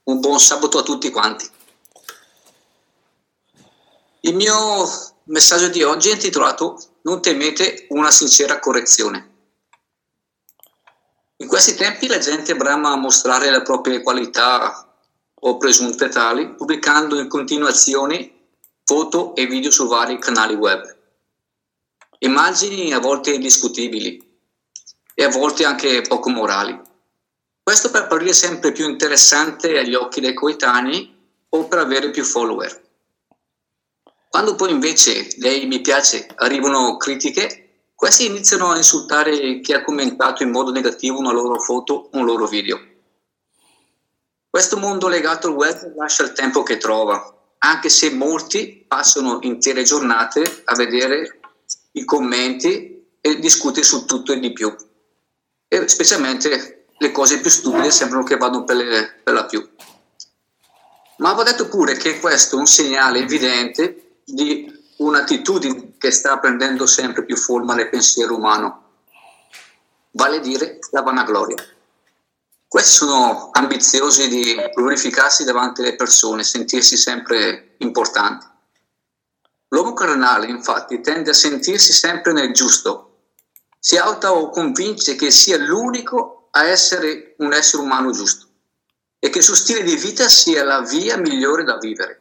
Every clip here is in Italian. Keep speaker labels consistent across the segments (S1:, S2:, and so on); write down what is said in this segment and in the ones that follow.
S1: Un buon sabato a tutti quanti. Il mio messaggio di oggi è intitolato "Non temete una sincera correzione". In questi tempi la gente brama a mostrare le proprie qualità o presunte tali, pubblicando in continuazione foto e video su vari canali web. Immagini a volte discutibili e a volte anche poco morali. Questo per apparire sempre più interessante agli occhi dei coetanei o per avere più follower. Quando poi invece dei mi piace arrivano critiche, questi iniziano a insultare chi ha commentato in modo negativo una loro foto o un loro video. Questo mondo legato al web lascia il tempo che trova, anche se molti passano intere giornate a vedere i commenti e discutere su tutto e di più. E specialmente le cose più stupide sembrano che vadano per la più. Ma va detto pure che questo è un segnale evidente di un'attitudine che sta prendendo sempre più forma nel pensiero umano, vale a dire la vanagloria. Questi sono ambiziosi di glorificarsi davanti alle persone, sentirsi sempre importanti. L'uomo carnale, infatti, tende a sentirsi sempre nel giusto, si autoconvince che sia l'unico a essere un essere umano giusto e che il suo stile di vita sia la via migliore da vivere,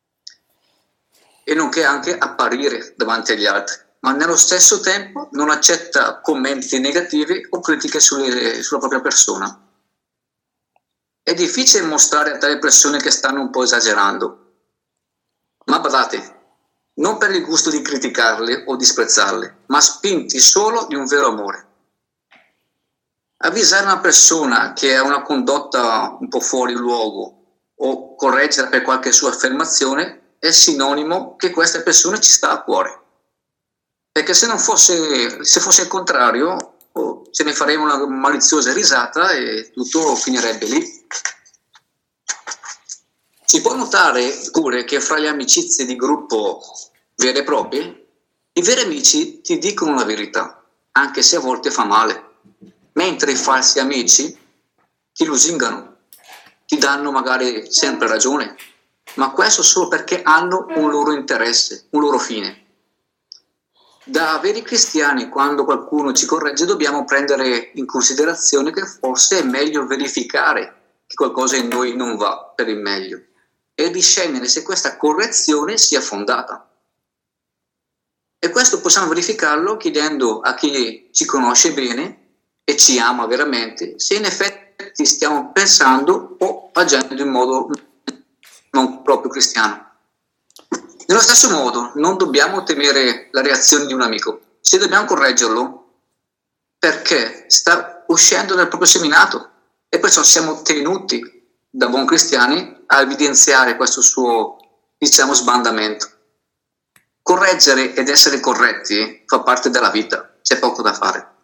S1: e nonché anche apparire davanti agli altri, ma nello stesso tempo non accetta commenti negativi o critiche sulla propria persona. È difficile mostrare a tali persone che stanno un po' esagerando, ma badate, non per il gusto di criticarle o disprezzarle, ma spinti solo di un vero amore. Avvisare una persona che ha una condotta un po' fuori luogo o correggerla per qualche sua affermazione è sinonimo che questa persona ci sta a cuore. Perché se fosse il contrario, se ne faremo una maliziosa risata e tutto finirebbe lì. Si può notare pure che fra le amicizie di gruppo vere e proprie, i veri amici ti dicono la verità, anche se a volte fa male, mentre i falsi amici ti lusingano, ti danno magari sempre ragione, ma questo solo perché hanno un loro interesse, un loro fine. Da veri cristiani, quando qualcuno ci corregge, dobbiamo prendere in considerazione che forse è meglio verificare che qualcosa in noi non va per il meglio e discernere se questa correzione sia fondata. E questo possiamo verificarlo chiedendo a chi ci conosce bene e ci ama veramente se in effetti stiamo pensando o agendo in modo non proprio cristiano. Nello stesso modo, non dobbiamo temere la reazione di un amico, se dobbiamo correggerlo perché sta uscendo dal proprio seminato e perciò siamo tenuti da buoni cristiani a evidenziare questo suo, sbandamento. Correggere ed essere corretti fa parte della vita, c'è poco da fare.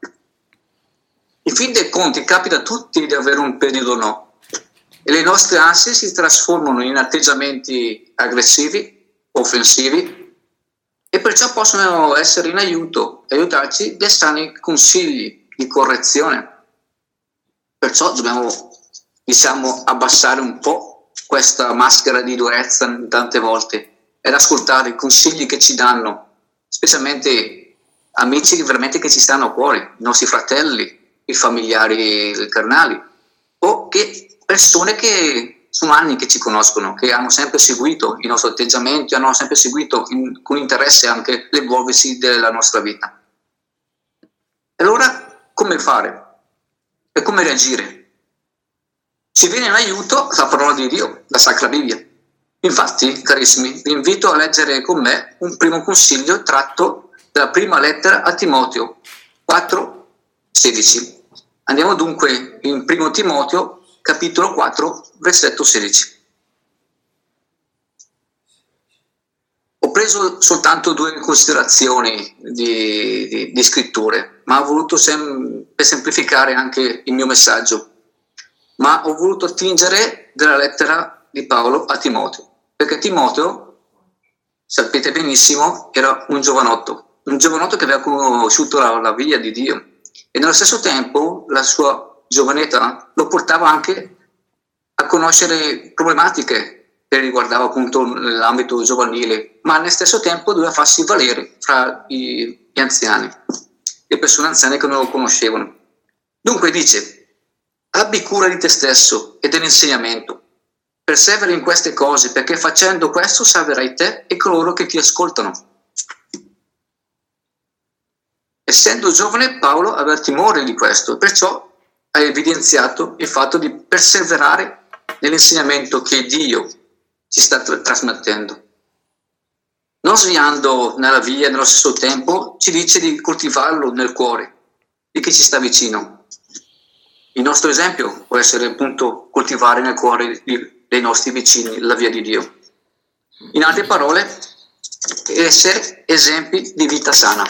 S1: In fin dei conti capita a tutti di avere un periodo no, e le nostre ansie si trasformano in atteggiamenti aggressivi, offensivi, e perciò possono essere in aiutarci dei sani consigli di correzione. Perciò dobbiamo, abbassare un po' questa maschera di durezza tante volte ed ascoltare i consigli che ci danno, specialmente amici veramente che ci stanno a cuore, i nostri fratelli, i familiari carnali, o che persone che sono anni che ci conoscono, che hanno sempre seguito i nostri atteggiamenti, hanno sempre seguito con interesse anche l'evolversi della nostra vita. E allora come fare? E come reagire? Ci viene in aiuto la parola di Dio, la Sacra Bibbia. Infatti, carissimi, vi invito a leggere con me un primo consiglio tratto dalla prima lettera a Timoteo 4,16. Andiamo dunque in 1 Timoteo, capitolo 4, versetto 16. Ho preso soltanto 2 considerazioni di scritture, ma ho voluto per semplificare anche il mio messaggio, ma ho voluto attingere dalla lettera di Paolo a Timoteo, perché Timoteo, sapete benissimo, era un giovanotto che aveva conosciuto la via di Dio e nello stesso tempo la sua giovane età lo portava anche a conoscere problematiche che riguardavano appunto l'ambito giovanile, ma allo stesso tempo doveva farsi valere fra gli anziani, le persone anziane che non lo conoscevano. Dunque dice: abbi cura di te stesso e dell'insegnamento, persevera in queste cose, perché facendo questo salverai te e coloro che ti ascoltano. Essendo giovane, Paolo aveva timore di questo, perciò ha evidenziato il fatto di perseverare nell'insegnamento che Dio ci sta trasmettendo. Non sviando nella via, nello stesso tempo ci dice di coltivarlo nel cuore di chi ci sta vicino. Il nostro esempio può essere appunto coltivare nel cuore dei nostri vicini la via di Dio. In altre parole, essere esempi di vita sana.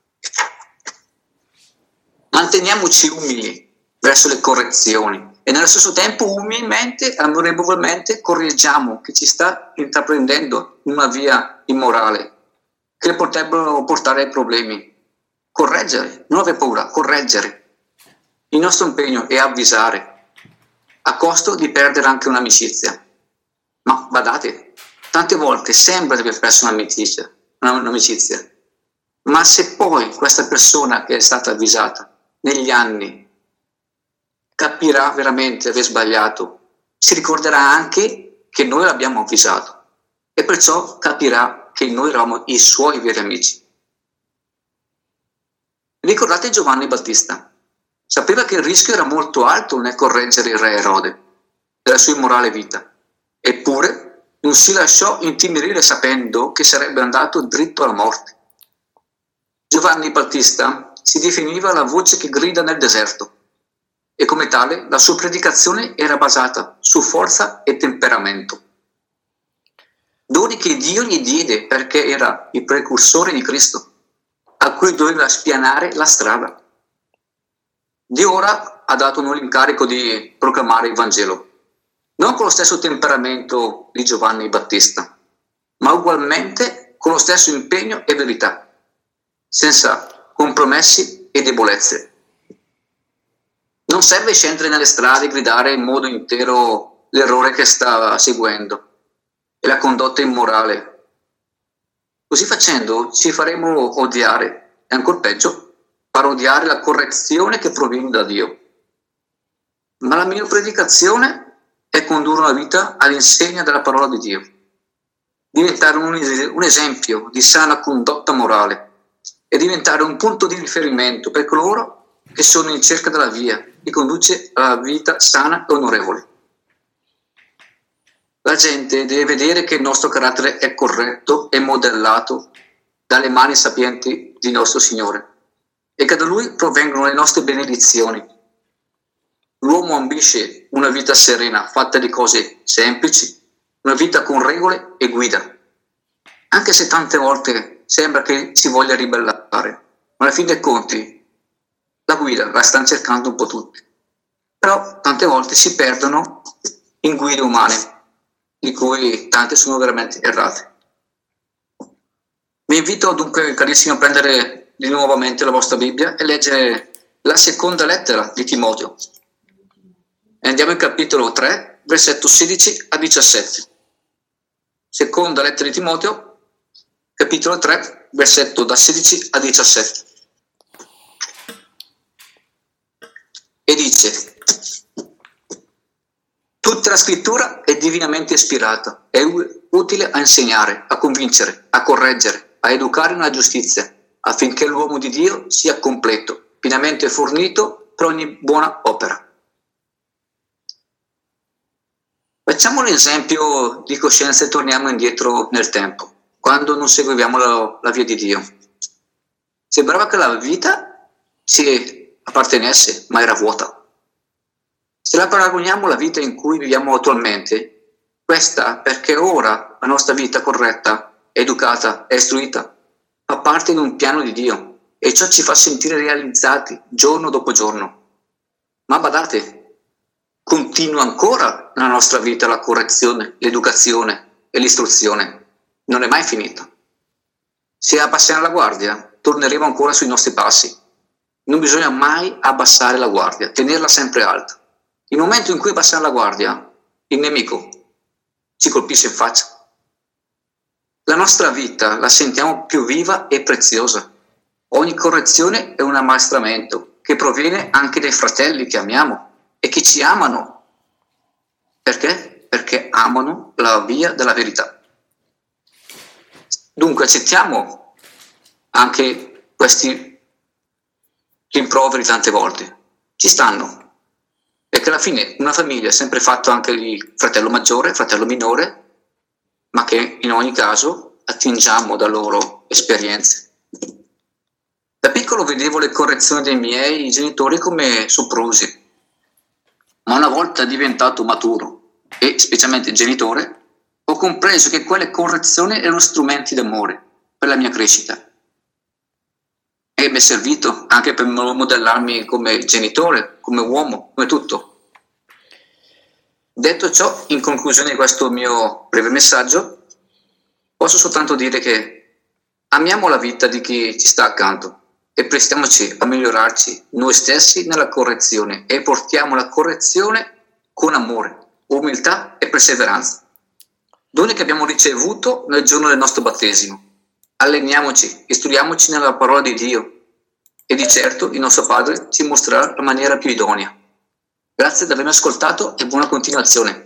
S1: Manteniamoci umili verso le correzioni e nello stesso tempo umilmente, amorevolmente correggiamo chi ci sta intraprendendo una via immorale che potrebbero portare ai problemi. Correggere, non avere paura, correggere. Il nostro impegno è avvisare, a costo di perdere anche un'amicizia. Ma badate, tante volte sembra di aver perso un'amicizia, ma se poi questa persona che è stata avvisata negli anni capirà veramente di aver sbagliato, si ricorderà anche che noi l'abbiamo avvisato e perciò capirà che noi eravamo i suoi veri amici. Ricordate Giovanni Battista? Sapeva che il rischio era molto alto nel correggere il re Erode della sua immorale vita, eppure non si lasciò intimidire sapendo che sarebbe andato dritto alla morte. Giovanni Battista si definiva la voce che grida nel deserto e come tale la sua predicazione era basata su forza e temperamento. Doni che Dio gli diede perché era il precursore di Cristo, a cui doveva spianare la strada. Dio ora ha dato noi l'incarico di proclamare il Vangelo, non con lo stesso temperamento di Giovanni Battista, ma ugualmente con lo stesso impegno e verità, senza compromessi e debolezze. Non serve scendere nelle strade e gridare in modo intero l'errore che sta seguendo e la condotta immorale. Così facendo ci faremo odiare e ancor peggio far odiare la correzione che proviene da Dio. Ma la mia predicazione è condurre una vita all'insegna della parola di Dio, diventare un esempio di sana condotta morale e diventare un punto di riferimento per coloro che sono in cerca della via che conduce alla vita sana e onorevole. La gente deve vedere che il nostro carattere è corretto e modellato dalle mani sapienti di nostro Signore e che da Lui provengono le nostre benedizioni. L'uomo ambisce una vita serena, fatta di cose semplici, una vita con regole e guida, anche se tante volte sembra che si voglia ribellare, ma alla fine dei conti la guida la stanno cercando un po' tutti, però tante volte si perdono in guide umane, di cui tante sono veramente errate. Vi invito dunque, carissimi, a prendere di nuovamente la vostra Bibbia e leggere la seconda lettera di Timoteo. E andiamo in capitolo 3, versetto 16 a 17. Seconda lettera di Timoteo, capitolo 3, versetto da 16 a 17. E dice: tutta la scrittura è divinamente ispirata, è utile a insegnare, a convincere, a correggere, a educare nella giustizia, affinché l'uomo di Dio sia completo, pienamente fornito per ogni buona opera. Facciamo un esempio di coscienza e torniamo indietro nel tempo, quando non seguivamo la via di Dio. Sembrava che la vita ci appartenesse, ma era vuota. Se la paragoniamo alla vita in cui viviamo attualmente, questa perché ora la nostra vita corretta, educata e istruita fa parte di un piano di Dio e ciò ci fa sentire realizzati giorno dopo giorno. Ma badate, continua ancora nella nostra vita la correzione, l'educazione e l'istruzione. Non è mai finita. Se abbassiamo la guardia, torneremo ancora sui nostri passi. Non bisogna mai abbassare la guardia, tenerla sempre alta. Il momento in cui abbassiamo la guardia, il nemico ci colpisce in faccia. La nostra vita la sentiamo più viva e preziosa. Ogni correzione è un ammaestramento che proviene anche dai fratelli che amiamo e che ci amano. Perché? Perché amano la via della verità. Dunque accettiamo anche questi rimproveri tante volte. Ci stanno. Perché alla fine una famiglia ha sempre fatto anche il fratello maggiore, il fratello minore, ma che in ogni caso attingiamo da loro esperienze. Da piccolo vedevo le correzioni dei miei genitori come soprusi, ma una volta diventato maturo e specialmente genitore, ho compreso che quelle correzioni erano strumenti d'amore per la mia crescita. E mi è servito anche per modellarmi come genitore, come uomo, come tutto. Detto ciò, in conclusione di questo mio breve messaggio, posso soltanto dire che amiamo la vita di chi ci sta accanto e prestiamoci a migliorarci noi stessi nella correzione e portiamo la correzione con amore, umiltà e perseveranza. Doni che abbiamo ricevuto nel giorno del nostro battesimo. Alleniamoci, istruiamoci nella parola di Dio e di certo il nostro Padre ci mostrerà la maniera più idonea. Grazie di avermi ascoltato e buona continuazione.